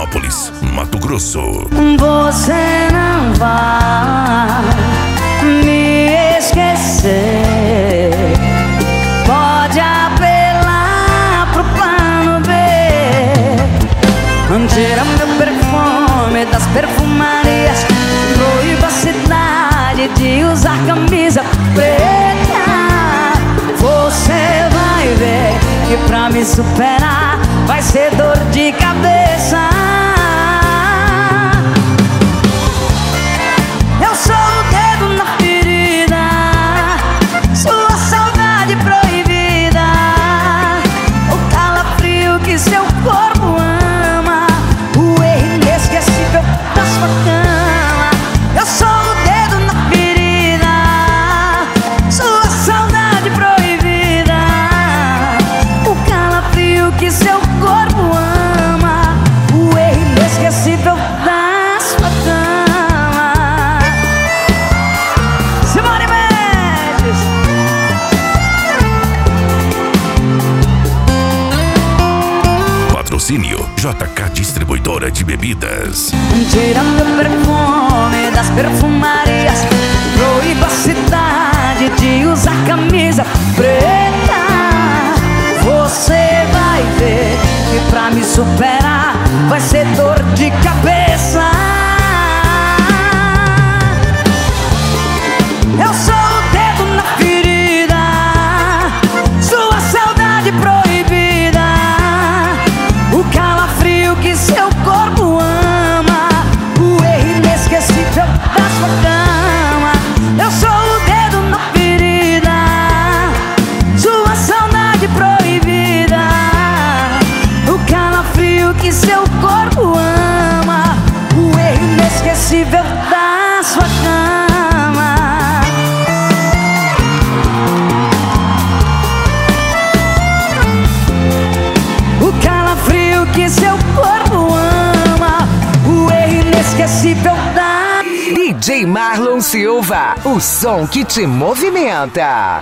Rondonópolis, Mato Grosso. Você não vai me esquecer. Pode apelar pro plano B. Tira meu perfume das perfumarias. Proíba a cidade de usar camisa preta. Você vai ver que pra me superar vai ser dor de cabeça. Eu sou o dedo na ferida, sua saudade proibida, o calafrio que seu corpo ama, o erro inesquecível da sua cama. Eu sou o dedo na ferida, sua saudade proibida, o calafrio que seu corpo ama, o erro inesquecível da sua cama. Simone Mendes. Patrocínio JK Distribuidora de Bebidas. Tira meu perfume das perfumarias. Proíba a cidade de usar camisa preta. Você vai ver que pra me superar vai ser dor de cabeça. Eu sou o dedo na ferida, sua saudade proibida, o calafrio que seu corpo ama, o erro inesquecível da sua cama. Eu sou o dedo na ferida, sua saudade proibida, o calafrio que seu corpo ama, o erro inesquecível da sua cama. O calafrio que seu corpo ama, o erro inesquecível da... DJ Marlon Silva, o som que te movimenta.